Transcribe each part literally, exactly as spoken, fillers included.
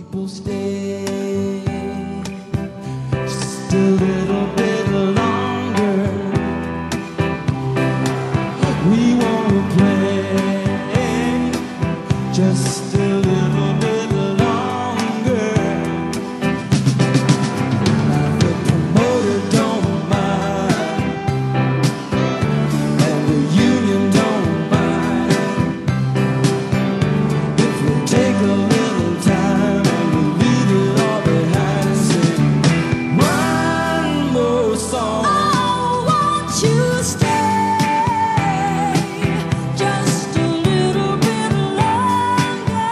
People stay just a little bit longer. We want to play just a little bit longer. Now the promoter don't mind, and the union don't mind, if we take a little time and we leave it all behind. Sing one more song. Oh, won't you stay just a little bit longer?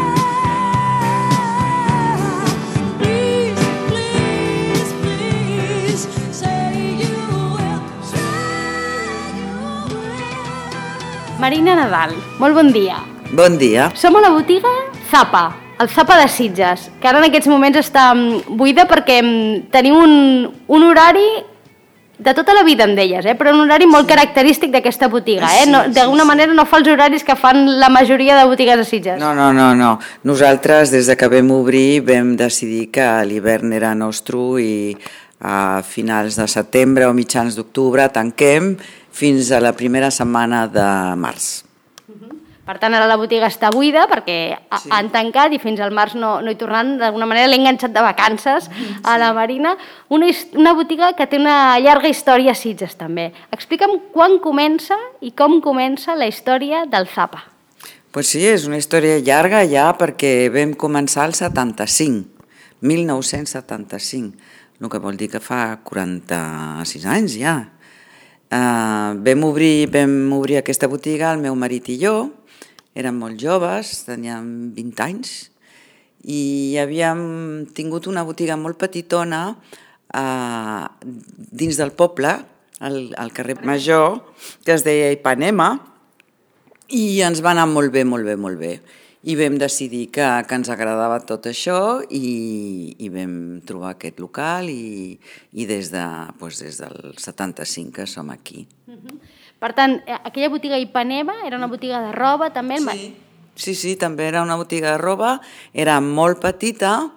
Please, please, please, say you will, say you will. Marina Nadal, molt bon dia. Bon dia. Som a la botiga Zapa, el Zapa de Sitges, que ara en aquests moments està mm, buida perquè mm, tenim un, un horari de tota la vida, em deies, eh? Però un horari molt característic d'aquesta botiga. Eh? Sí, No, sí, d'alguna sí. manera no fa els horaris que fan la majoria de botigues de Sitges. No, no, no, no. Nosaltres, des de que vam obrir, vam decidir que l'hivern era nostre i a finals de setembre o mitjans d'octubre tanquem fins a la primera setmana de març. Per tant, ara la botiga està buida perquè ha- Sí. han tancat i fins al març no, no hi tornaran. D'alguna manera l'he enganxat de vacances a la Marina. Una, his- una botiga que té una llarga història a Sitges, també. Explica'm quan comença i com comença la història del Zapa. Pues sí, és una història llarga ja perquè vam començar el setanta-cinc, mil nou-cents setanta-cinc, el que vol dir que fa quaranta-sis anys ja. Uh, vam, obrir, vam obrir aquesta botiga, el meu marit i jo, érem molt joves, teníem vint anys, i havíem tingut una botiga molt petitona uh, dins del poble, al, al carrer Major, que es deia Ipanema, i ens va anar molt bé, molt bé, molt bé. I vam decidir que, que ens agradava tot això i, i vam trobar aquest local i, i des, de, doncs des del setanta-cinc que som aquí. Per tant, eh, aquella botiga Ipanema era una botiga de roba, també? el ma- Sí, sí, sí, també era una botiga de roba, era molt petita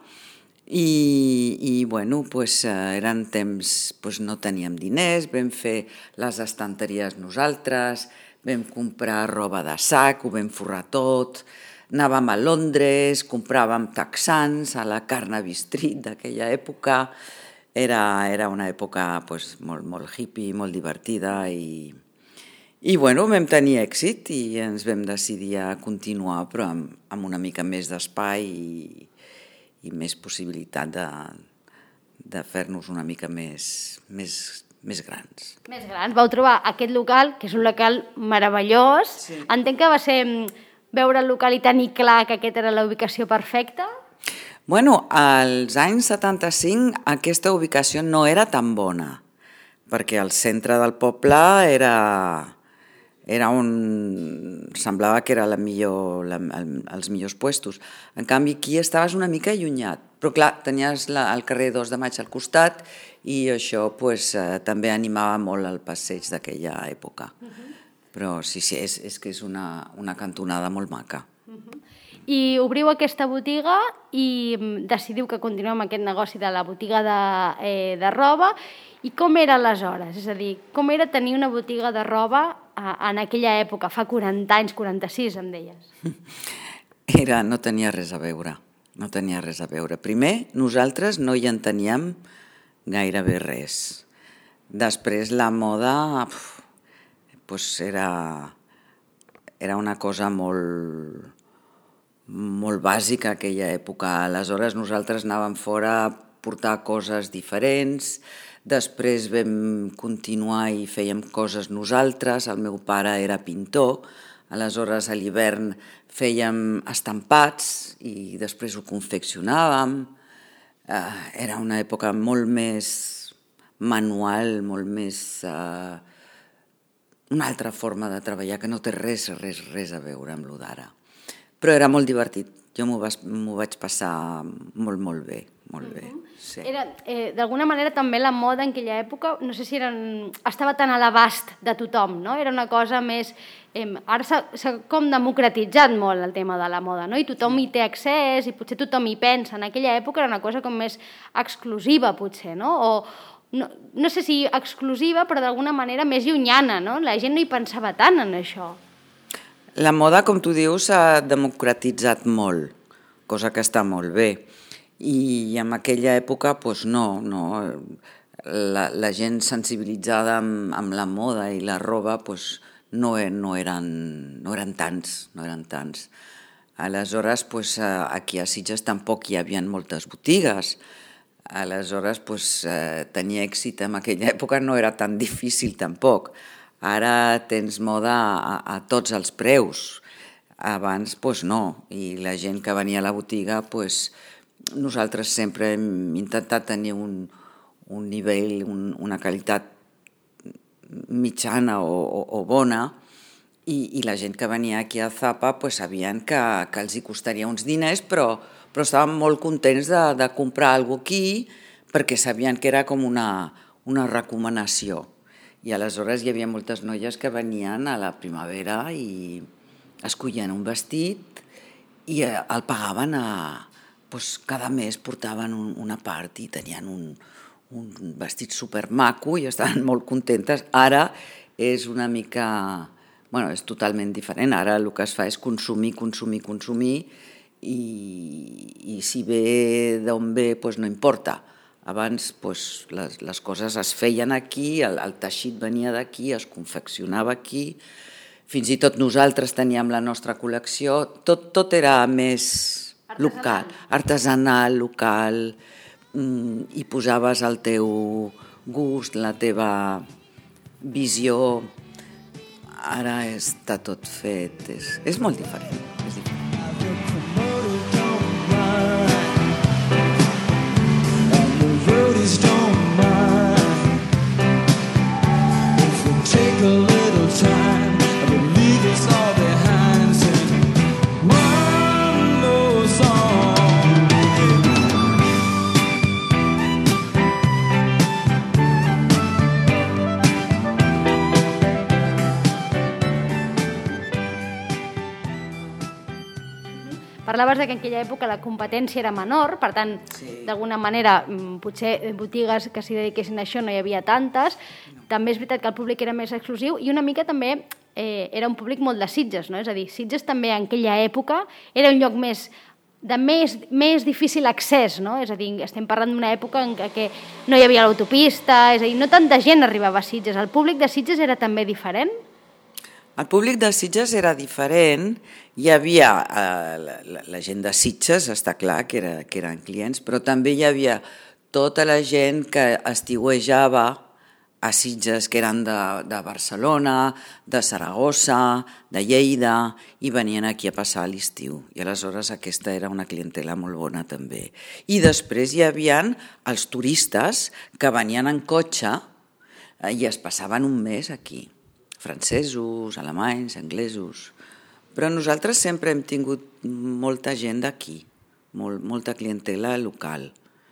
i, i bueno, pues, eh, eren temps, pues, no teníem diners, vam fer les estanteries nosaltres, vam comprar roba de sac, ho vam forrar tot, anàvem a Londres, compràvem texans a la Carnaby Street d'aquella època, era, era una època pues, molt, molt hippie, molt divertida i, i bueno, vam tenir èxit i ens vam decidir a continuar però amb, amb una mica més d'espai i, i més possibilitat de, de fer-nos una mica més, més, més grans. Més grans. Vau trobar aquest local, que és un local meravellós. Sí. Entenc que va ser mm, veure el local i tenir clar que aquesta era la ubicació perfecta. Bueno, als anys setanta-cinc aquesta ubicació no era tan bona, perquè el centre del poble era, era on semblava que era la millor, la, el, els millors puestos. En canvi, aquí estaves una mica allunyat, però clar, tenies la, el carrer dos de Maig al costat i això pues, eh, també animava molt el passeig d'aquella època. Però sí, sí, és, és que és una, una cantonada molt maca. I obriu aquesta botiga i mm, decidiu que continueu amb aquest negoci de la botiga de, eh, de roba. I com era aleshores? És a dir, com era tenir una botiga de roba eh, en aquella època, fa quaranta anys, quaranta-sis, em deies? Era, no tenia res a veure, no tenia res a veure. Primer, nosaltres no hi enteníem gairebé res. Després la moda pf, pues era, era una cosa molt, molt bàsica aquella època. Aleshores nosaltres anàvem fora a portar coses diferents, després vam continuar i fèiem coses nosaltres, el meu pare era pintor, aleshores a l'hivern fèiem estampats i després ho confeccionàvem. Eh, era una època molt més manual, molt més... Eh, una altra forma de treballar que no té res, res, res a veure amb lo d'ara. Però era molt divertit. Jo m'ho vas- m'ho vaig passar molt, molt bé, molt bé. Sí. Era, eh, d'alguna manera també la moda en aquella època, no sé si eren, estava tan a l'abast de tothom, no? Era una cosa més... Eh, ara s'ha s'ha com democratitzat molt el tema de la moda, no? I tothom hi té accés i potser tothom hi pensa. En aquella època era una cosa com més exclusiva, potser, no? O no, no sé si exclusiva, però d'alguna manera més llunyana, no? La gent no hi pensava tant en això. La moda, com tu dius, s'ha democratitzat molt, cosa que està molt bé. I en aquella època, doncs no, no. La, la gent sensibilitzada amb, amb la moda i la roba doncs, no, e- no, eren, no eren tants, no eren tants. Aleshores, doncs, aquí a Sitges tampoc hi havia moltes botigues. Aleshores, doncs, eh, tenir èxit en aquella època no era tan difícil tampoc. Ara tens moda a, a tots els preus. Abans, doncs no. I la gent que venia a la botiga, doncs, nosaltres sempre hem intentat tenir un, un nivell, un, una qualitat mitjana o, o, o bona, i, i la gent que venia aquí a Zapa pues, sabien que, que els hi costaria uns diners, però, però estaven molt contents de, de comprar alguna cosa aquí perquè sabien que era com una, una recomanació. I aleshores hi havia moltes noies que venien a la primavera i escollien un vestit i el pagaven a... Doncs cada mes portaven un, una part i tenien un, un vestit supermaco i estaven molt contentes. Ara és una mica... Bueno, és totalment diferent. Ara el que es fa és consumir, consumir, consumir i, i si ve d'on ve, doncs no importa. Abans doncs, les, les coses es feien aquí, el, el teixit venia d'aquí, es confeccionava aquí, fins i tot nosaltres teníem la nostra col·lecció, tot, tot era més local, artesanal, local, i posaves el teu gust, la teva visió. Ara està tot fet, és, és molt diferent. És diferent. Parlaves que en aquella època la competència era menor, per tant, sí. D'alguna manera, potser botigues que s'hi dediquessin a això no hi havia tantes. No. També és veritat que el públic era més exclusiu i una mica també eh, era un públic molt de Sitges, no? És a dir, Sitges també en aquella època era un lloc més de més, més difícil accés, no? És a dir, estem parlant d'una època en què no hi havia l'autopista, és a dir, no tanta gent arribava a Sitges. El públic de Sitges era també diferent? El públic de Sitges era diferent, hi havia eh, la, la gent de Sitges, està clar que, era, que eren clients, però també hi havia tota la gent que estiuejava a Sitges, que eren de, de Barcelona, de Saragossa, de Lleida, i venien aquí a passar l'estiu. I aleshores aquesta era una clientela molt bona també. I després hi havia els turistes que venien en cotxe eh, i es passaven un mes aquí. Francesos, alemanys, anglesos, però nosaltres sempre hem tingut molta gent d'aquí, molt, molta clientela local.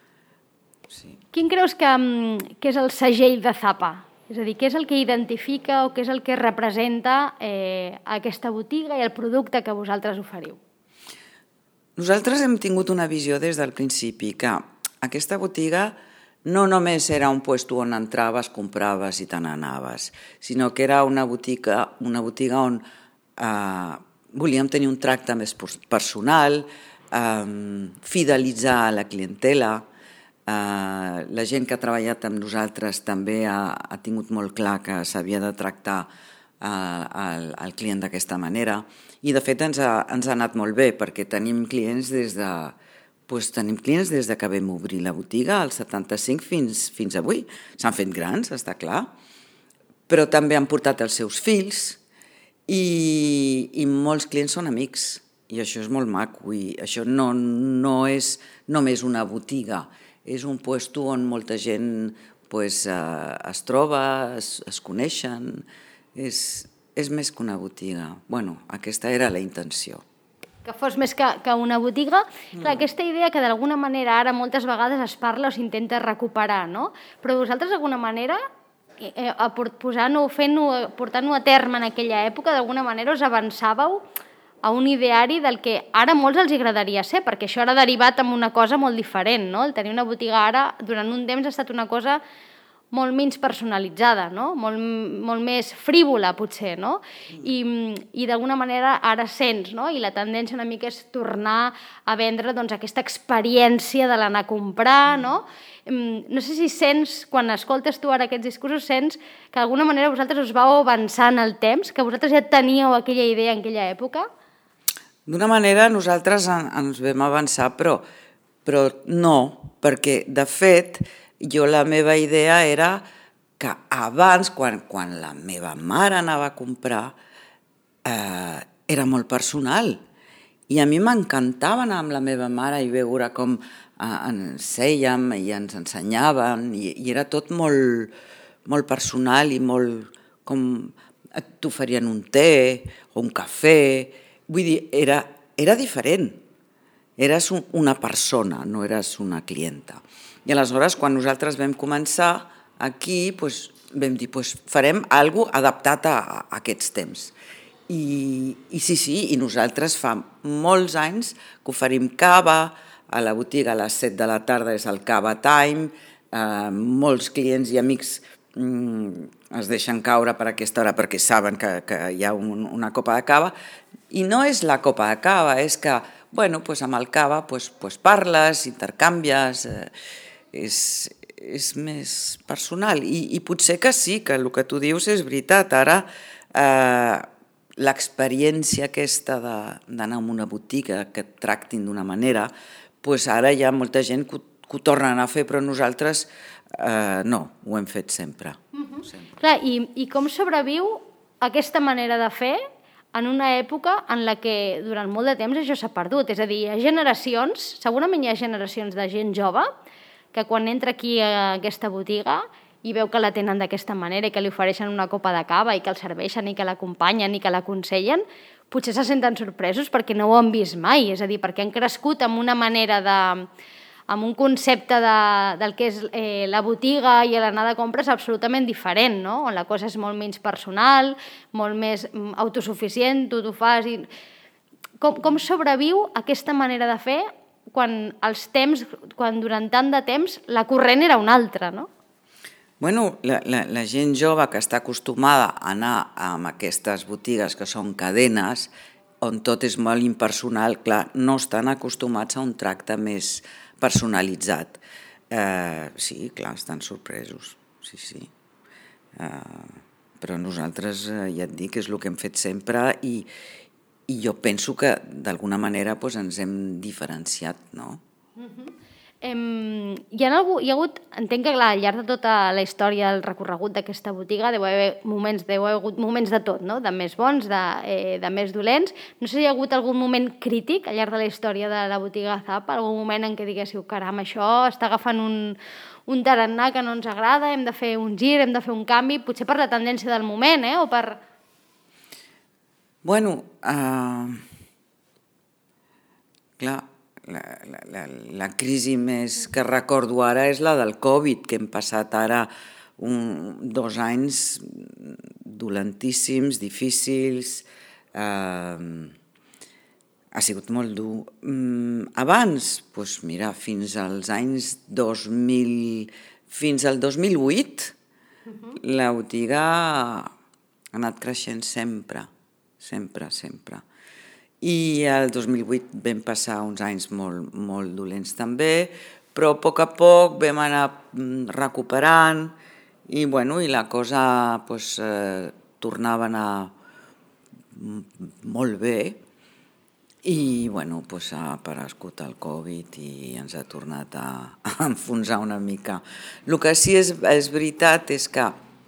Sí. Quin creus que, que és el segell de Zapa? És a dir, què és el que identifica o què és el que representa eh, aquesta botiga i el producte que vosaltres oferiu? Nosaltres hem tingut una visió des del principi que aquesta botiga no només era un lloc on entraves, compraves i te n'anaves, sinó que era una botiga, una botiga on eh, volíem tenir un tracte més personal, eh, fidelitzar la clientela. Eh, la gent que ha treballat amb nosaltres també ha, ha tingut molt clar que s'havia de tractar eh, el, el client d'aquesta manera. I de fet ens ha, ens ha anat molt bé perquè tenim clients des de... Pues tenim clients des de que vam obrir la botiga, al setanta-cinc fins, fins avui. S'han fet grans, està clar, però també han portat els seus fills i, i molts clients són amics. I això és molt maco. I això no, no és només una botiga, és un lloc on molta gent pues, uh, es troba, es, es coneixen. És, és més que una botiga. Bueno, aquesta era la intenció. que fos més que, que una botiga. Mm. Clar, aquesta idea que d'alguna manera ara moltes vegades es parla o s'intenta recuperar, no? Però vosaltres d'alguna manera, eh, posant-ho, fent-ho, portant-ho a terme en aquella època, d'alguna manera us avançàveu a un ideari del que ara a molts els agradaria ser, perquè això ara ha derivat en una cosa molt diferent, no? El tenir una botiga ara, durant un temps, ha estat una cosa molt menys personalitzada, no? Molt, molt més frívola, potser, no? I, i d'alguna manera ara sents, no? I la tendència una mica és tornar a vendre doncs, aquesta experiència de l'anar a comprar, no? No sé si sents, quan escoltes tu ara aquests discursos, sents que d'alguna manera vosaltres us vau avançar en el temps, que vosaltres ja teníeu aquella idea en aquella època? D'una manera nosaltres en, ens vam avançar, però, però no, perquè de fet jo la meva idea era que abans, quan, quan la meva mare anava a comprar, eh, era molt personal. I a mi m'encantava anar amb la meva mare i veure com eh, ens sèiem i ens ensenyaven, i, i era tot molt, molt personal i molt com t'oferien un te o un cafè. Vull dir, era, era diferent. Eres una persona, no eres una clienta. I aleshores, quan nosaltres vam començar aquí, doncs, vam dir, doncs, farem alguna cosa adaptat a, a aquests temps. I, I sí, sí, i nosaltres fa molts anys que oferim cava, a la botiga a les set de la tarda és el cava time, eh, molts clients i amics mm, es deixen caure per aquesta hora perquè saben que, que hi ha un, una copa de cava, i no és la copa de cava, és que, bueno, doncs amb el cava doncs, doncs parles, intercanvies, eh, és, és més personal. I, I potser que sí, que el que tu dius és veritat. Ara eh, l'experiència aquesta d'anar a una botiga que et tractin d'una manera, doncs ara hi ha molta gent que, que ho tornen a fer, però nosaltres eh, no, ho hem fet sempre. Uh-huh. sempre. Clar, i, i com sobreviu aquesta manera de fer en una època en la que durant molt de temps això s'ha perdut? És a dir, hi ha generacions, segurament hi ha generacions de gent jove que quan entra aquí a aquesta botiga i veu que la tenen d'aquesta manera i que li ofereixen una copa de cava i que el serveixen i que l'acompanyen i que l'aconsellen, potser se senten sorpresos perquè no ho han vist mai, és a dir, perquè han crescut amb una manera de... amb un concepte de, del que és eh, la botiga i l'anar de compres absolutament diferent, no? On la cosa és molt menys personal, molt més autosuficient, tu t'ho fas... I... Com, com sobreviu aquesta manera de fer quan els temps, quan durant tant de temps la corrent era una altra, no? Bueno, la, la, la gent jove que està acostumada a anar a aquestes botigues que són cadenes, on tot és molt impersonal, clar, no estan acostumats a un tracte més personalitzat. Eh, sí, clar, estan sorpresos, sí, sí. Eh, però nosaltres, eh, ja et dic, és el que hem fet sempre i, i jo penso que d'alguna manera doncs, ens hem diferenciat, no? Uh-huh. Em, hi, ha algú, hi ha hagut, entenc que clar, al llarg de tota la història, el recorregut d'aquesta botiga, deu haver moments, deu haver hagut moments de tot, no? De més bons, de, eh, de més dolents. No sé si hi ha hagut algun moment crític al llarg de la història de la botiga Zapa, algun moment en què diguéssiu, caram, això està agafant un, un tarannà que no ens agrada, hem de fer un gir, hem de fer un canvi, potser per la tendència del moment, eh? O per... Bueno, uh, clar, la, la, la, la crisi més que recordo ara és la del Covid, que hem passat ara un, dos anys dolentíssims, difícils, uh, ha sigut molt dur. Um, abans, doncs mira, fins als anys dos mil, fins al dos mil vuit, uh-huh. La botiga ha anat creixent sempre. Sempre, sempre. I el dos mil vuit vam passar uns anys molt, molt dolents també, però a poc a poc vam anar recuperant i, bueno, i la cosa pues, eh, tornava a anar molt bé i bueno, pues, ha aparegut el Covid i ens ha tornat a, a enfonsar una mica. El que sí és, és veritat és que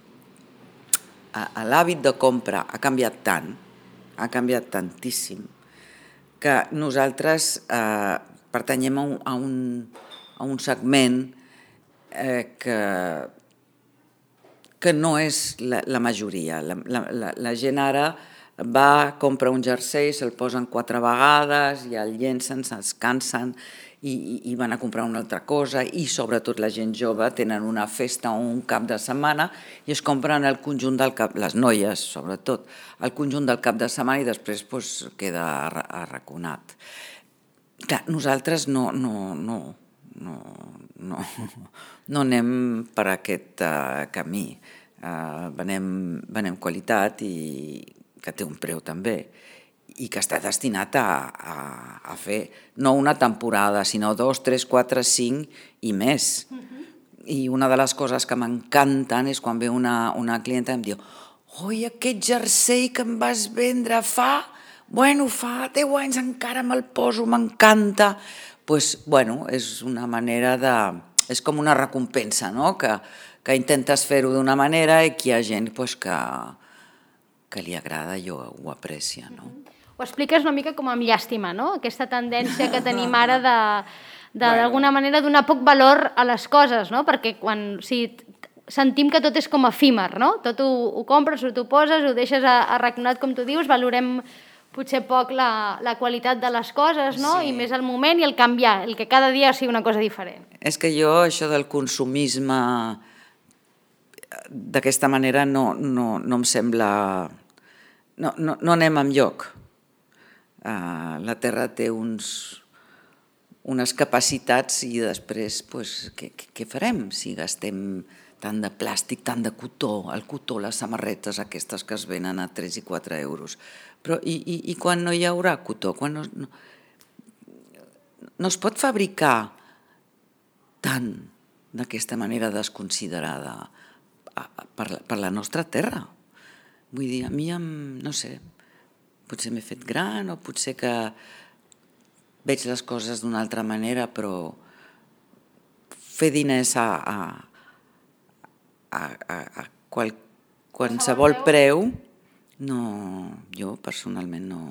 l'hàbit de compra ha canviat tant, ha canviat tantíssim, que nosaltres eh, pertanyem a un, a un, a un segment eh, que, que no és la, la majoria. La, la, la gent ara va, compra un jersei, se'l posen quatre vegades i el llencen, se'ls cansen i, i, i van a comprar una altra cosa, i sobretot la gent jove tenen una festa o un cap de setmana i es compren el conjunt del cap, les noies sobretot, el conjunt del cap de setmana i després pues, queda arraconat. Clar, nosaltres no, no, no, no, no, no anem per aquest uh, camí. Uh, venem, venem qualitat i que té un preu també i que està destinat a, a, a fer no una temporada, sinó dos, tres, quatre, cinc i més. Uh-huh. I una de les coses que m'encanten és quan ve una, una clienta i em diu «Oi, aquest jersei que em vas vendre fa, bueno, fa deu anys encara me'l poso, m'encanta». Pues, bueno, és una manera de... és com una recompensa, no?, que, que intentes fer-ho d'una manera i que hi ha gent pues, que, que li agrada i ho, ho aprecia, no? Uh-huh. Ho expliques una mica com amb llàstima, no? Aquesta tendència que tenim ara de, de bueno. d'alguna manera donar poc valor a les coses, no? Perquè quan o sigui, sentim que tot és com efímer, no? Tot ho, ho compres, ho t'ho poses, ho deixes arraconat, com tu dius, valorem potser poc la, la qualitat de les coses, no? Sí. I més el moment i el canviar, el que cada dia sigui una cosa diferent. És que jo, això del consumisme d'aquesta manera no, no, no em sembla... No, no, no anem enlloc. Uh, la Terra té uns, unes capacitats i després pues, què, què farem si gastem tant de plàstic, tant de cotó, el cotó, les samarretes aquestes que es venen a tres i quatre euros. Però i, i, i quan no hi haurà cotó? Quan no, no, no es pot fabricar tant d'aquesta manera desconsiderada per la, per la nostra terra. Vull dir, a mi, em, no sé, potser m'he fet gran o potser que veig les coses d'una altra manera, però fer diners a, a, a, a, a qual, qualsevol preu, no, jo personalment no,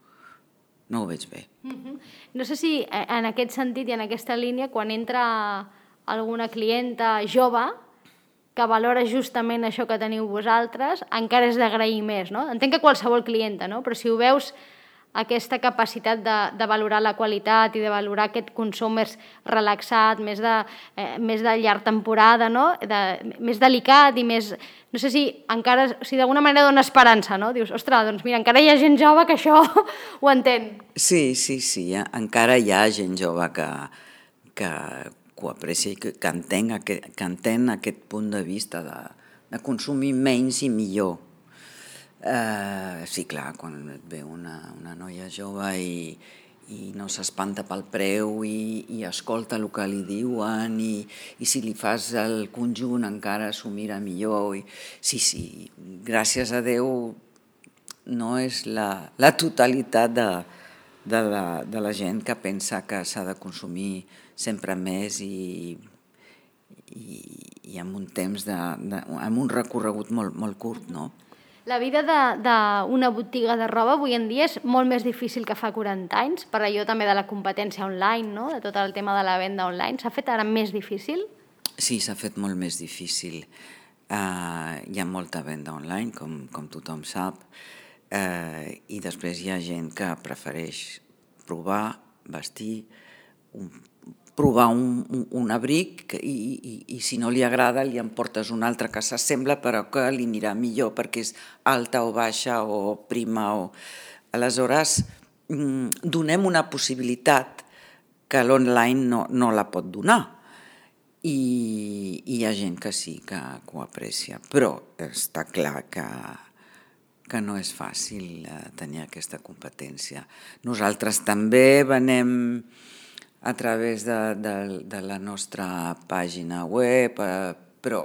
no ho veig bé. Mm-hmm. No sé si en aquest sentit i en aquesta línia, quan entra alguna clienta jove que valora justament això que teniu vosaltres, encara és d'agrair més, no? Entenc que qualsevol clienta, no? Però si ho veus, aquesta capacitat de, de valorar la qualitat i de valorar aquest consum més relaxat, més de, eh, més de llarg temporada, no? De, més delicat i més... No sé si encara, si d'alguna manera dona esperança, no? Dius, ostres, doncs mira, encara hi ha gent jove que això ho entén. Sí, sí, sí, encara hi ha gent jove que, que, que ho aprecia i que, que, entén aquest, que entén aquest punt de vista de, de consumir menys i millor. Uh, sí, clar, quan et ve una, una noia jove i, i no s'espanta pel preu i, i escolta el que li diuen i, i si li fas el conjunt encara s'ho mira millor. I, sí, sí, gràcies a Déu no és la, la totalitat de, de, la, de la gent que pensa que s'ha de consumir sempre més i, i, i amb un temps, de, de, amb un recorregut molt, molt curt, no? La vida d'una botiga de roba avui en dia és molt més difícil que fa quaranta anys, per allò també de la competència online, no? De tot el tema de la venda online. S'ha fet ara més difícil? Sí, s'ha fet molt més difícil. Uh, hi ha molta venda online, com, com tothom sap, uh, i després hi ha gent que prefereix provar, vestir, un provar un, un, un abric i, i, i si no li agrada li en portes un altre que s'assembla però que li anirà millor perquè és alta o baixa o prima. O... Aleshores, donem una possibilitat que l'online no, no la pot donar i, i hi ha gent que sí que, que ho aprecia, però està clar que, que no és fàcil tenir aquesta competència. Nosaltres també venem a través de, de, de la nostra pàgina web, eh, però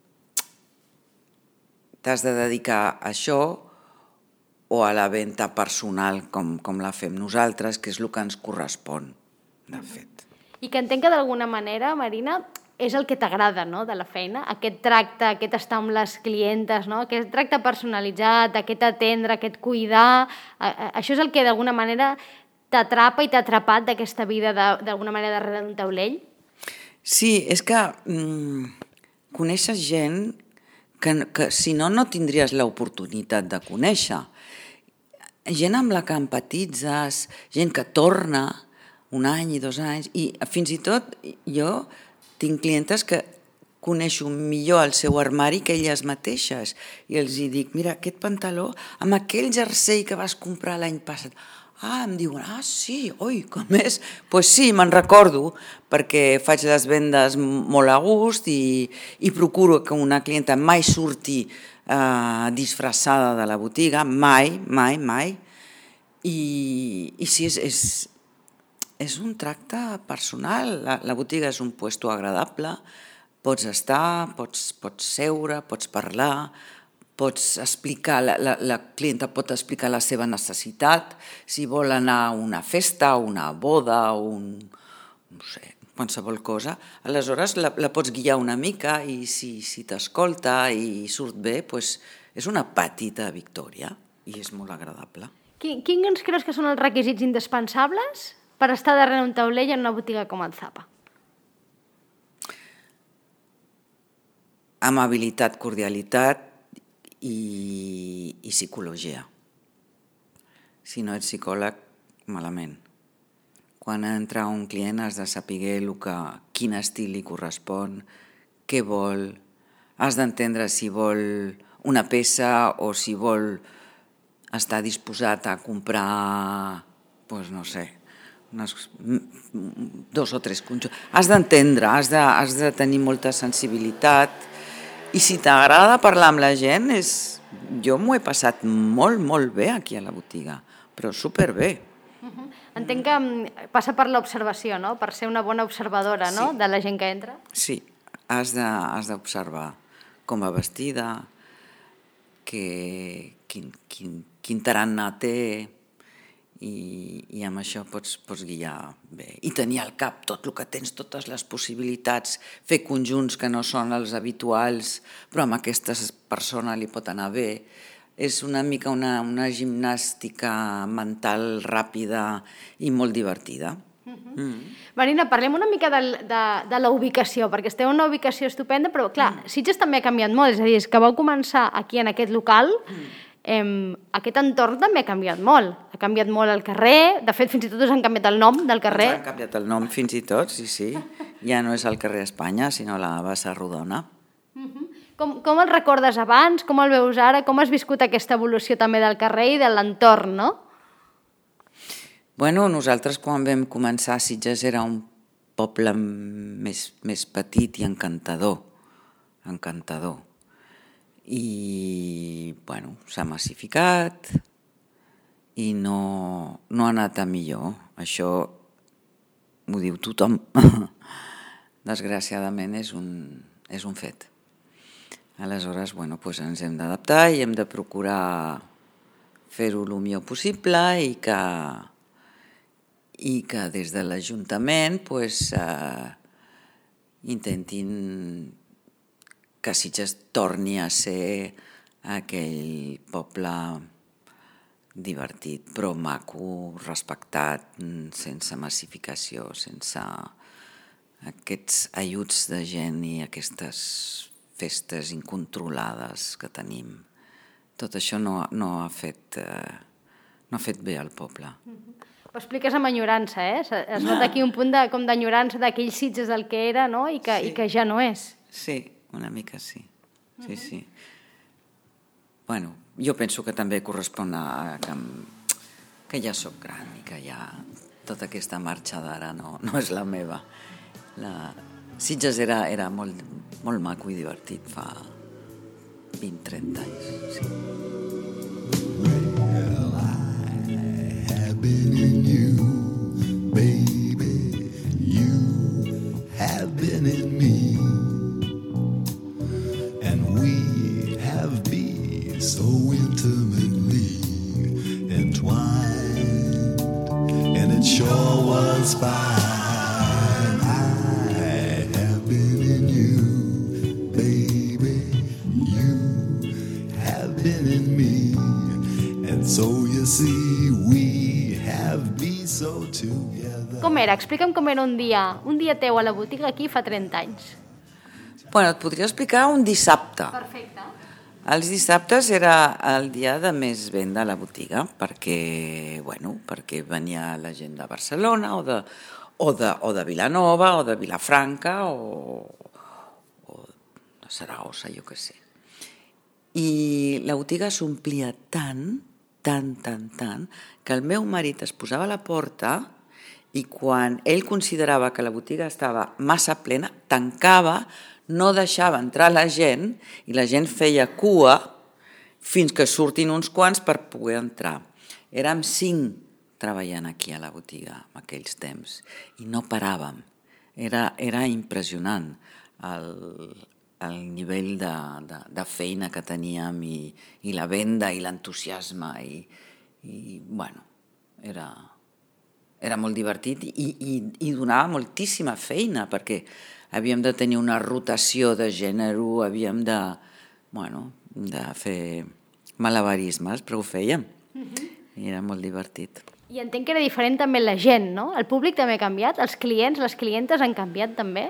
t'has de dedicar a això o a la venda personal com, com la fem nosaltres, que és el que ens correspon, de fet. I que entenc que d'alguna manera, Marina, és el que t'agrada, no?, de la feina, aquest tracte, aquest estar amb les clientes, no?, aquest tracte personalitzat, aquest atendre, aquest cuidar, això és el que d'alguna manera t'atrapa i t'ha atrapat d'aquesta vida d'alguna manera darrere d'un taulell? Sí, és que mm, coneixes gent que, que si no, no tindries l'oportunitat de conèixer. gent amb la que empatitzes, gent que torna un any i dos anys, i fins i tot jo tinc clientes que coneixo millor el seu armari que elles mateixes, i els hi dic, mira, aquest pantaló amb aquell jersei que vas comprar l'any passat, ah, em diuen, ah, sí, oi, com és? Doncs pues sí, me'n recordo, perquè faig les vendes molt a gust i, i procuro que una clienta mai surti eh, disfressada de la botiga, mai, mai, mai, i, i sí, és, és, és un tracte personal, la, la botiga és un puesto agradable, pots estar, pots, pots seure, pots parlar, pots explicar, la, la, la clienta pot explicar la seva necessitat, si vol anar a una festa, a una boda, o un, no sé, qualsevol cosa, aleshores la, la pots guiar una mica i si, si t'escolta i surt bé, doncs és una petita victòria i és molt agradable. Quin, quins creus que són els requisits indispensables per estar darrere un taulell en una botiga com el Zapa? Amabilitat, cordialitat i, i psicologia. Si no ets psicòleg, malament. Quan entra un client has de saber el que, quin estil li correspon, què vol, has d'entendre si vol una peça o si vol estar disposat a comprar, doncs no sé, unes, dos o tres conjunts. Has d'entendre, has de, has de tenir molta sensibilitat. I si t'agrada parlar amb la gent, és... jo m'ho he passat molt, molt bé aquí a la botiga, però superbé. Uh-huh. Entenc que passa per l'observació, no? Per ser una bona observadora, no? Sí. De la gent que entra. Sí, has de, has d'observar com va vestida, que, quin, quin, quin tarannà té, i, i amb això pots, pots guiar bé. I tenir al cap tot el que tens, totes les possibilitats, fer conjunts que no són els habituals, però amb aquesta persona li pot anar bé. És una mica una, una gimnàstica mental ràpida i molt divertida. Uh-huh. Mm. Marina, parlem una mica de, de, de la ubicació, perquè esteu en una ubicació estupenda, però clar, mm. Sitges també ha canviat molt, és a dir, és que vau començar aquí en aquest local, mm. eh, aquest entorn també ha canviat molt, ha canviat molt el carrer, de fet fins i tot us han canviat el nom del carrer. Ens han canviat el nom fins i tot, sí, sí, ja no és el carrer Espanya, sinó la Bassa Rodona. Uh-huh. Com, com el recordes abans, com el veus ara, com has viscut aquesta evolució també del carrer i de l'entorn, no? Bueno, nosaltres quan vam començar Sitges era un poble més, més petit i encantador, encantador. I, bueno, s'ha massificat i no, no ha anat a millor. Això ho diu tothom. Desgraciadament és un, és un fet. Aleshores, bueno, doncs ens hem d'adaptar i hem de procurar fer-ho el millor possible i que, i que des de l'Ajuntament doncs, eh, intentin que Sitges torni a ser aquell poble divertit, però maco, respectat, sense massificació, sense aquests ajuts de gent i aquestes festes incontrolades que tenim. Tot això no, no, ha, fet, eh, no ha fet bé al poble. Ho expliques amb enyorança, eh? Es nota aquí un punt de, com d'enyorança d'aquell Sitges del que era, no? I que, sí. I que ja no és. Sí, una mica sí. Sí, sí. Bueno, jo penso que també correspon a que, que ja sóc gran i que ja tota aquesta marxa d'ara no, no és la meva. La... Sitges era, era molt, molt maco i divertit fa vint trenta anys. Sí. Well, I have been in you, baby. You have been in me. And we have been so intimately entwined. And it sure was fine. So you see, we have been so together. Com era? Explica'm com era un dia, un dia teu a la botiga aquí fa trenta anys. Bueno, et podria explicar un dissabte. Perfecte. Els dissabtes era el dia de més venda a la botiga perquè, bueno, perquè venia la gent de Barcelona o de, o de, o de Vilanova o de Vilafranca o, o de Saragossa, jo què sé. I la botiga s'omplia tant, tant, tant, tant, que el meu marit es posava a la porta i quan ell considerava que la botiga estava massa plena, tancava, no deixava entrar la gent i la gent feia cua fins que surtin uns quants per poder entrar. Érem cinc treballant aquí a la botiga en aquells temps i no paràvem. Era, era impressionant el, el nivell de, de, de feina que teníem i, i la venda i l'entusiasme i, i bueno, era, era molt divertit i, i, i donava moltíssima feina perquè havíem de tenir una rotació de gènere, havíem de, bueno, de fer malabarismes, però ho fèiem. Uh-huh. I era molt divertit. I entenc que era diferent també la gent, no? El públic també ha canviat? Els clients, les clientes han canviat també?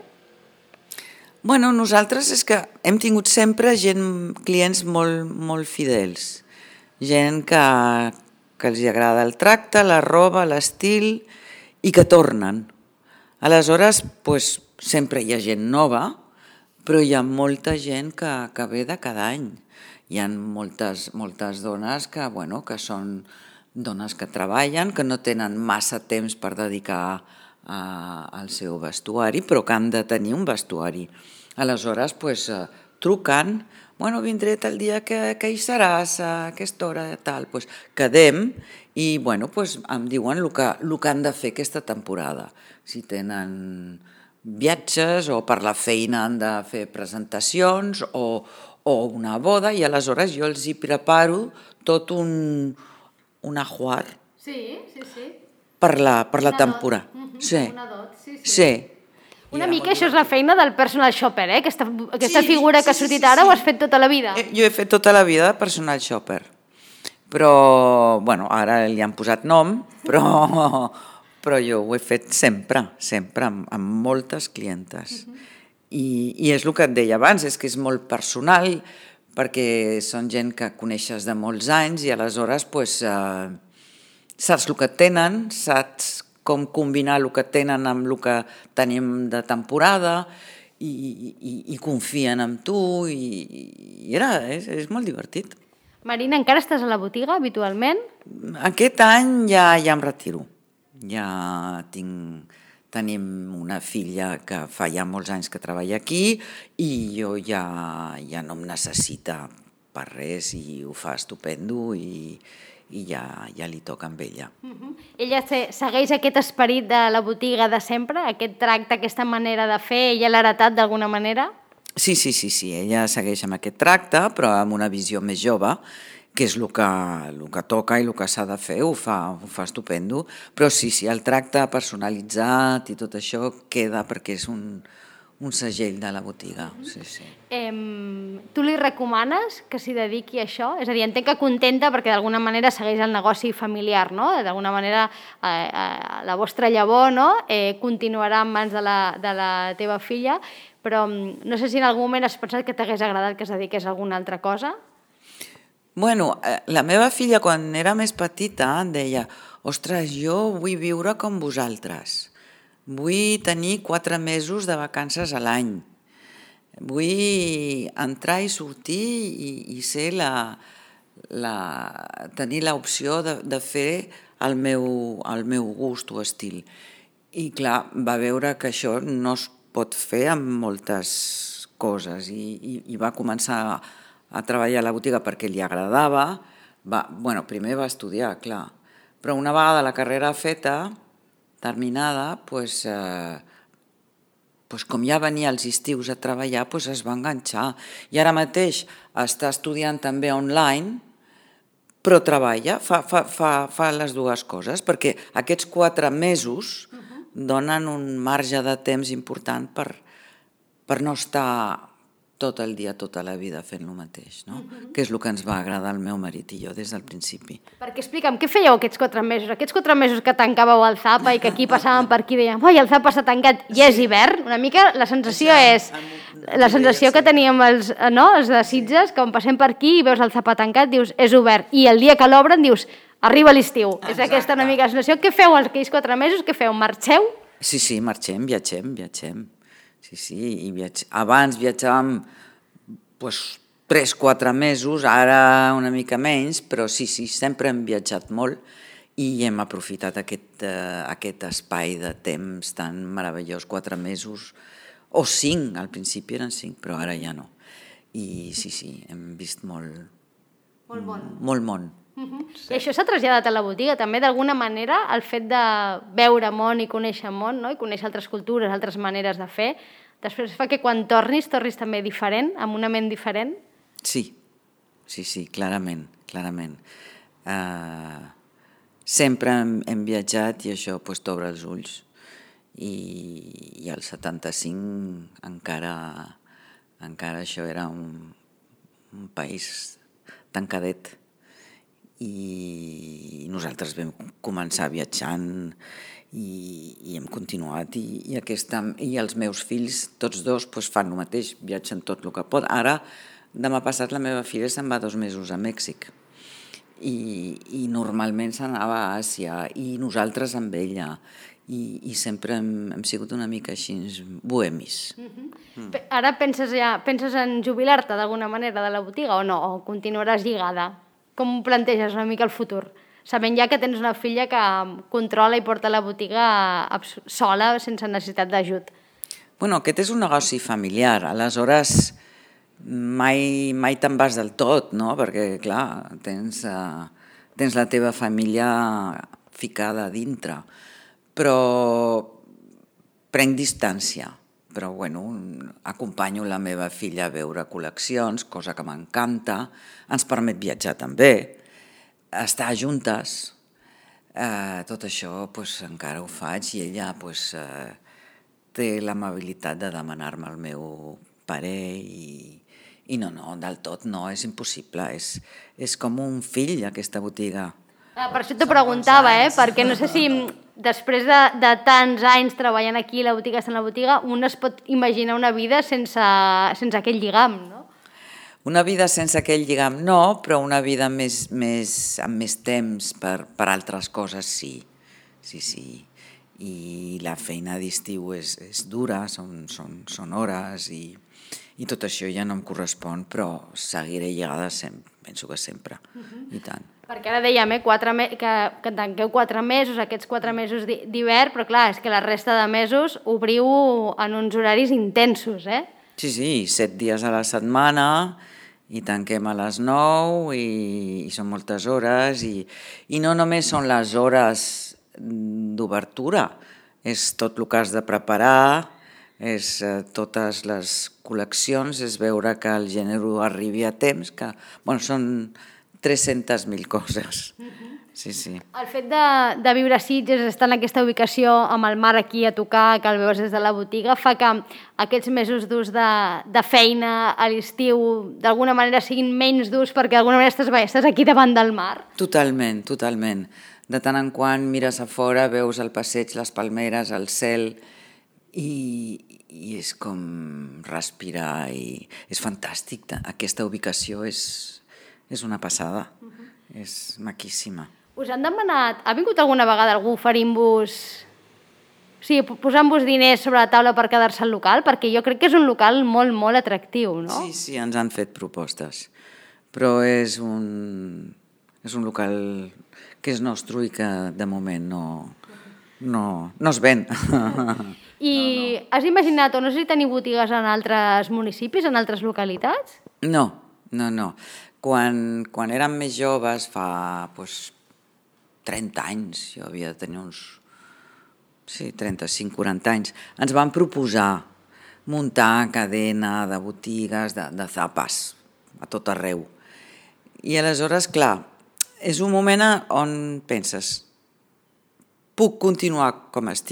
Bueno, nosaltres és que hem tingut sempre gent, clients molt, molt fidels. Gent que, que els agrada el tracte, la roba, l'estil i que tornen. Aleshores, pues, sempre hi ha gent nova, però hi ha molta gent que, que ve de cada any. Hi ha moltes, moltes dones que, bueno, que són dones que treballen, que no tenen massa temps per dedicar a, al seu vestuari, però que han de tenir un vestuari. Aleshores, pues, truquen, bueno, vindré tal dia que, que hi seràs, a aquesta hora, tal, pues, quedem i, bueno, pues, em diuen el que, el que han de fer aquesta temporada. Si tenen viatges o per la feina han de fer presentacions o, o una boda i aleshores jo els hi preparo tot un, un ajuar sí, sí, sí. per la, per la temporada. Uh-huh. Sí. Una dot, sí, sí. Sí. Una mica això és la feina del personal shopper, eh? Aquesta, aquesta sí, figura sí, que ha sí, sortit sí, ara sí. Ho has fet tota la vida. Eh, jo he fet tota la vida de personal shopper, però, bueno, ara li han posat nom, però... però jo ho he fet sempre, sempre, amb, amb moltes clientes. Uh-huh. I, I és el que et deia abans, és que és molt personal, perquè són gent que coneixes de molts anys i aleshores pues, eh, saps el que tenen, saps com combinar el que tenen amb el que tenim de temporada i, i, i confien en tu i, i era, és, és molt divertit. Marina, encara estàs a la botiga habitualment? Aquest any ja, ja em retiro. Ja tinc, tenim una filla que fa ja molts anys que treballa aquí i jo ja, ja no em necessita per res i ho fa estupendo i, i ja, ja li toca amb ella. Uh-huh. Ella segueix aquest esperit de la botiga de sempre, aquest tracte, aquesta manera de fer, ella l'ha heretat d'alguna manera? Sí, sí, sí, sí, ella segueix amb aquest tracte però amb una visió més jove, que és el que, el que toca i el que s'ha de fer, ho fa, ho fa estupendo, però sí, sí, el tracte personalitzat i tot això queda perquè és un, un segell de la botiga. Sí, sí. Eh, tu li recomanes que s'hi dediqui a això? És a dir, entenc que contenta perquè d'alguna manera segueix el negoci familiar, no? D'alguna manera eh, eh, la vostra llavor no? eh, continuarà en mans de la, de la teva filla, però no sé si en algun moment has pensat que t'hagués agradat que es dediqués a alguna altra cosa? Bueno, la meva filla quan era més petita em deia ostres, jo vull viure com vosaltres, vull tenir quatre mesos de vacances a l'any, vull entrar i sortir i, i ser la, la, tenir l'opció de, de fer el meu, el meu gust o estil. I clar, va veure que això no es pot fer amb moltes coses i, i, i va començar a a treballar a la botiga perquè li agradava. Va, bueno, primer va estudiar, clar, però una vegada la carrera feta, terminada, pues, eh, pues com ja venia als estius a treballar, pues es va enganxar. I ara mateix està estudiant també online, però treballa, fa, fa, fa, fa les dues coses, perquè aquests quatre mesos donen un marge de temps important per, per no estar tot el dia, tota la vida fent el mateix, no? Que és el que ens va agradar al meu marit i jo des del principi. Perquè explica'm, què fèieu aquests quatre mesos? Aquests quatre mesos que tancàveu el Zapa i que aquí passàvem per aquí i dèiem, oi, el Zapa s'ha tancat i és hivern? Una mica la sensació és... La sensació que teníem els, no, els de Sitges, que quan passem per aquí i veus el Zapa tancat, dius, és obert. I el dia que l'obren dius, arriba l'estiu. És aquesta una mica la sensació. Què feu aquells quatre mesos? Què feu? Marxeu? Sí, sí, marxem, viatgem, viatgem. Sí, sí, i viatge... abans viatjàvem pues, tres quatre mesos, ara una mica menys, però sí, sí, sempre hem viatjat molt i hem aprofitat aquest, uh, aquest espai de temps tan meravellós, quatre mesos, o cinc, al principi eren cinc, però ara ja no. I sí, sí, hem vist molt... Molt món. Molt món. Uh-huh. I això s'ha traslladat a la botiga també, d'alguna manera, el fet de veure món i conèixer món, no? I conèixer altres cultures, altres maneres de fer, després fa que quan tornis, tornis també diferent, amb una ment diferent? Sí, sí, sí, clarament, clarament. Uh, sempre hem, hem viatjat i això pues, t'obre els ulls. I, i al setanta-cinc encara, encara això era un, un país tancadet. I nosaltres vam començar viatjant i, i hem continuat i, i, aquesta, i els meus fills, tots dos, pues, fan el mateix, viatgen tot el que pot. Ara, demà passat, la meva filla se'n va dos mesos a Mèxic i, i normalment s'anava a Àsia i nosaltres amb ella i, i sempre hem, hem sigut una mica així bohemis. Mm-hmm. Mm. Ara penses, ja, penses en jubilar-te d'alguna manera de la botiga o no? O continuaràs lligada? Com planteges una mica el futur? Sabent ja que tens una filla que controla i porta la botiga sola, sense necessitat d'ajut. Bueno, aquest és un negoci familiar, aleshores mai, mai te'n vas del tot, no? Perquè, clar, tens, uh, tens la teva família ficada a dintre, però prenc distància. Però, bueno, acompanyo la meva filla a veure col·leccions, cosa que m'encanta, ens permet viatjar també, estar juntes, eh, tot això pues, encara ho faig i ella pues, eh, té l'amabilitat de demanar-me el meu parer i, i no, no, del tot no, és impossible, és, és com un fill aquesta botiga. Ah, per això t'ho preguntava, eh? Perquè no sé si després de, de tants anys treballant aquí, la botiga està en la botiga, un es pot imaginar una vida sense, sense aquell lligam, no? Una vida sense aquell lligam no, però una vida més, més, amb més temps per, per altres coses sí, sí, sí. I la feina d'estiu és, és dura, són, són, són hores i, i tot això ja no em correspon, però seguiré lligada sempre, penso que sempre, uh-huh. I tant. Perquè ara dèiem eh, quatre me que, que tanqueu quatre mesos, aquests quatre mesos d'hivern, però clar, és que la resta de mesos obriu en uns horaris intensos, eh? Sí, sí, set dies a la setmana i tanquem a les nou i, i són moltes hores i, i no només són les hores d'obertura, és tot el que has de preparar, és eh, totes les col·leccions, és veure que el gènere arribi a temps, que bueno, són tres-centes mil coses. Sí, sí. El fet de, de viure a Sitges, estar en aquesta ubicació amb el mar aquí a tocar, que el veus des de la botiga, fa que aquests mesos durs de, de feina a l'estiu d'alguna manera siguin menys durs perquè d'alguna manera estàs, estàs aquí davant del mar. Totalment, totalment. De tant en quant mires a fora, veus el passeig, les palmeres, el cel i, i és com respirar i és fantàstic. Aquesta ubicació és, és una passada, uh-huh. És maquíssima. Us han demanat, ha vingut alguna vegada algú oferint-vos, o sigui, posant-vos diners sobre la taula per quedar-se al local? Perquè jo crec que és un local molt, molt atractiu, no? Sí, sí, ens han fet propostes, però és un, és un local que és nostre i que de moment no, no, no es ven. I no, no. Has imaginat, o no sé si tenir botigues en altres municipis, en altres localitats? No, no, no. Quan, quan érem més joves, fa pues, trenta anys, jo havia de tenir uns sí, trenta-cinc quaranta anys, ens van proposar muntar cadena de botigues, de, de zapes, a tot arreu. I aleshores, clar, és un moment on penses, puc continuar com estic,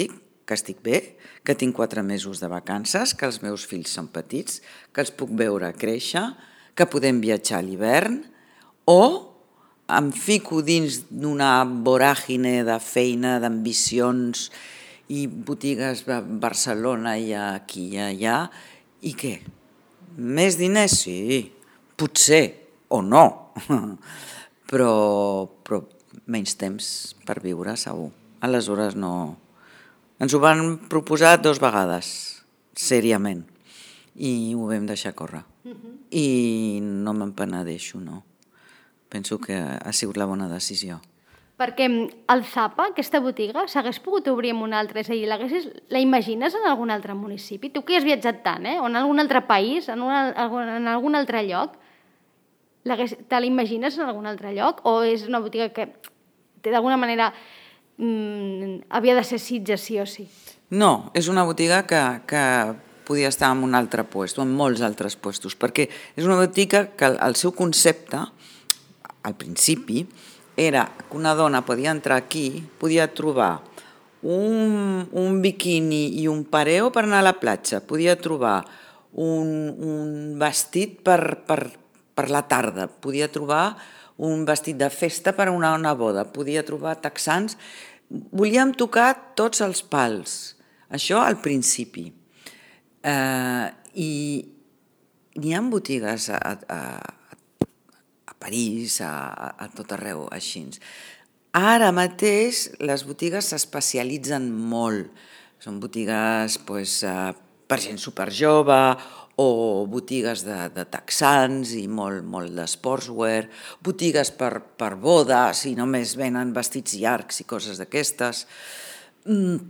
que estic bé, que tinc quatre mesos de vacances, que els meus fills són petits, que els puc veure créixer, que podem viatjar a l'hivern, o em fico dins d'una voràgine de feina, d'ambicions i botigues a Barcelona i aquí i allà, i què? Més diners? Sí, potser, o no, però, però menys temps per viure, segur. Aleshores no... Ens ho van proposar dues vegades, sèriament, i ho vam deixar córrer. Uh-huh. I no me'n penedeixo, no. Penso que ha sigut la bona decisió. Perquè el Zapa, aquesta botiga, s'hagués pogut obrir en un altre, és a dir, la imagines en algun altre municipi? Tu que hi has viatjat tant, eh? O en algun altre país, en, una, en algun altre lloc, te l'imagines en algun altre lloc? O és una botiga que d'alguna manera mmm, havia de ser Sitges sí o sí? No, és una botiga que, que podia estar en un altre lloc o en molts altres llocs, perquè és una botiga que el seu concepte, al principi, era que una dona podia entrar aquí, podia trobar un, un biquini i un pareo per anar a la platja, podia trobar un, un vestit per, per, per la tarda, podia trobar un vestit de festa per una, una boda, podia trobar texans. Volíem tocar tots els pals, això al principi. Eh, I n'hi ha botigues a, a, a París, a, a tot arreu, així. Ara mateix les botigues s'especialitzen molt. Són botigues pues, per gent superjove o botigues de, de texans i molt, molt d'sportswear, botigues per, per bodes i només venen vestits llargs i coses d'aquestes. Mm.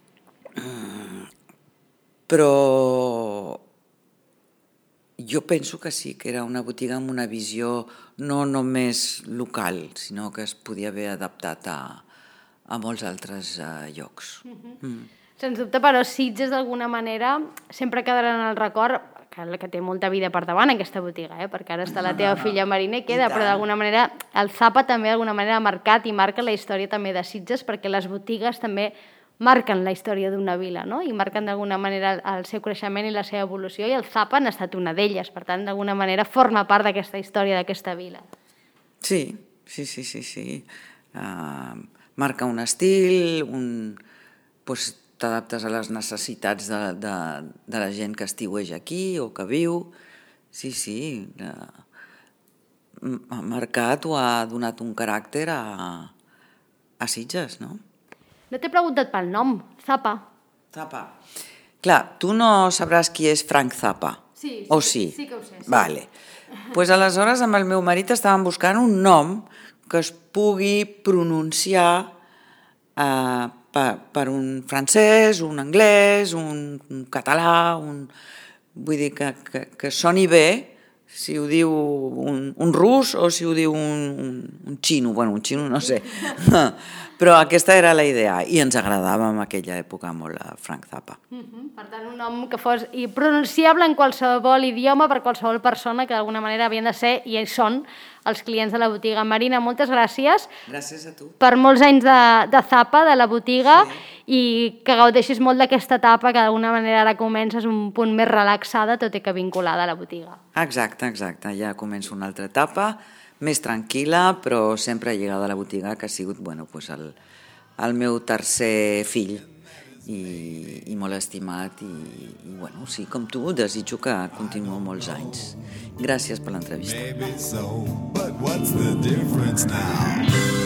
Però jo penso que sí, que era una botiga amb una visió no només local, sinó que es podia haver adaptat a, a molts altres uh, llocs. Mm-hmm. Mm. Sens dubte, però Sitges d'alguna manera sempre quedarà en el record que, que té molta vida per davant aquesta botiga, eh? Perquè ara està la teva filla Marina i queda, però d'alguna manera el Zapa també d'alguna manera ha marcat i marca la història també de Sitges, perquè les botigues també marquen la història d'una vila, no? I marquen d'alguna manera el seu creixement i la seva evolució, i el Zapa n'ha estat una d'elles, per tant, d'alguna manera forma part d'aquesta història d'aquesta vila. Sí, sí, sí, sí, sí. Uh, marca un estil, un... pues, t'adaptes a les necessitats de, de, de la gent que estiueix aquí o que viu. Sí, sí, uh, ha marcat o ha donat un caràcter a, a Sitges, no? No t'he preguntat pel nom, Zapa. Zapa. Clar, tu no sabràs qui és Frank Zappa. Sí, sí, o sí? Sí que ho sé. Sí. Vale. Pues aleshores amb el meu marit estàvem buscant un nom que es pugui pronunciar eh, per, per un francès, un anglès, un, un català, un... vull dir que, que, que soni bé si ho diu un, un rus o si ho diu un, un, un xino. Bueno, un xino no sé. Però aquesta era la idea i ens agradava en aquella època molt a Frank Zappa. Uh-huh. Per tant, un nom que fos i pronunciable en qualsevol idioma per qualsevol persona que d'alguna manera havien de ser i són els clients de la botiga. Marina, moltes gràcies. Gràcies a tu. Per molts anys de, de Zappa, de la botiga, sí. I que gaudeixis molt d'aquesta etapa que d'alguna manera ara comences un punt més relaxada, tot i que vinculada a la botiga. Exacte, exacte. Ja començo una altra etapa, més tranquil·la, però sempre lligada a la botiga, que ha sigut bueno, pues el, el meu tercer fill i, i molt estimat i, i bueno, sí, com tu, desitjo que continuï molts anys. Gràcies per l'entrevista. Maybe so, but what's the difference now?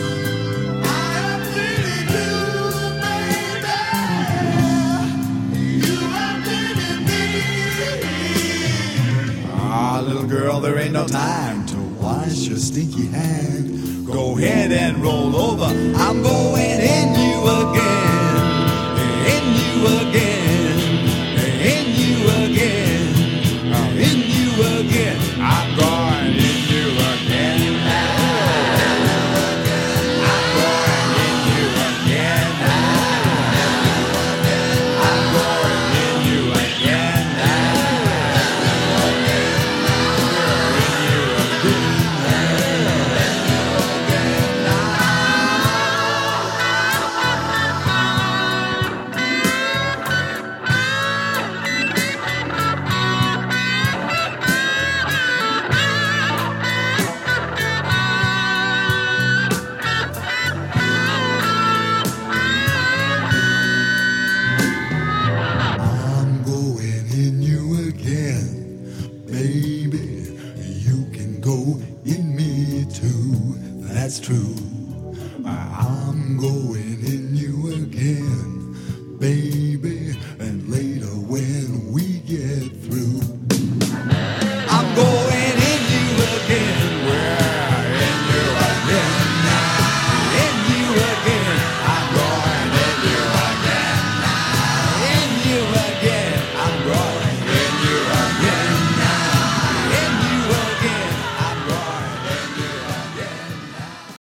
Ah, little girl, there ain't no time to wash your stinky hand. Go ahead and roll over. I'm going in you again.